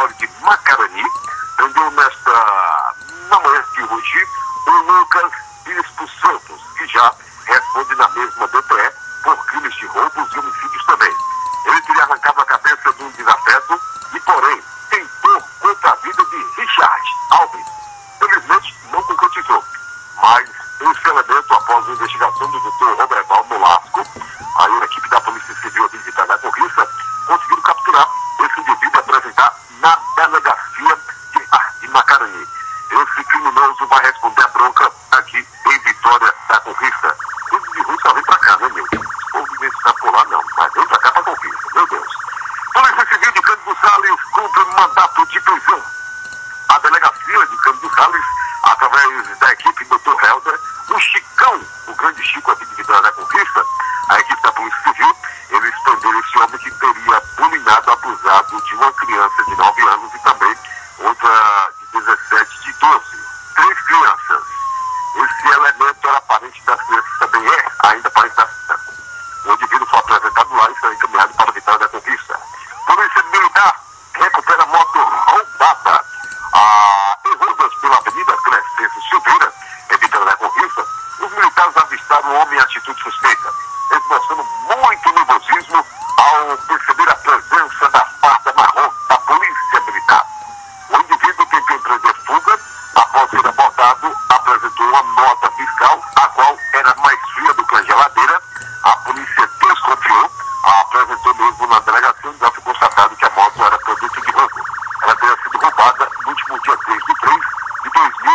território de Macarani, prendeu na manhã de hoje o Lucas Bispo Santos, que já responde na mesma DPE por crimes de roubos e homicídios também. Ele teria arrancado a cabeça de um desafeto e, porém, tentou contra a vida de Richard Alves. Felizmente, não concretizou. Mas esse elemento, após a investigação do Dr. Roberval Nolasco, aí a equipe da Polícia Civil Militar da Conquista conseguiram capturar esse indivíduo e apresentar na delegacia de Macarani. Esse criminoso vai responder a bronca aqui em Vitória da Conquista. Tudo de ruim só vem pra cá, né, meu? O povo de estar por lá, não, mas vem pra cá pra Conquista, meu Deus. Polícia Civil de Cândido Sales cumpre mandato de prisão. A delegacia de Cândido Sales, através da equipe do Dr. Helder, o Chicão, o grande Chico aqui de Vitória da Conquista, a equipe da Polícia Civil, eles prenderam esse homem que teria bulinado, abusado de uma criança de 9 anos e também outra de 17, de 12. 3 crianças. Esse elemento era parente das crianças, também ainda parente das crianças. O indivíduo foi apresentado lá e foi encaminhado para a Vitória da Conquista. Polícia Militar recupera moto roubada em Rudas pela Avenida Crescêncio Silveira, em Vitória da Conquista. Os militares avistaram o homem em atitude suspeita, esboçando muito nervosismo ao perceber a presença da farda marrom da Polícia Militar. O indivíduo tentou empreender fuga, após ser abordado, apresentou uma nota fiscal, a qual era mais fria do que a geladeira. A polícia desconfiou, apresentou mesmo na delegacia, já foi constatado que a moto era produto de roubo. Ela teria sido roubada no último dia 3 de 3 de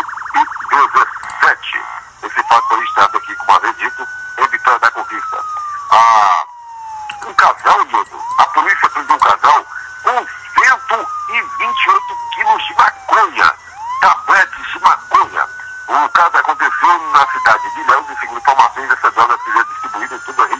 2017. Esse fato foi registrado aqui, como havia dito, em Vitória da Conquista. Um casal, Nildo, a polícia prendeu um casal com 128 quilos de maconha, tabletes de maconha. O caso aconteceu na cidade de Ilhéus e, segundo informações, essa droga seria distribuída em toda a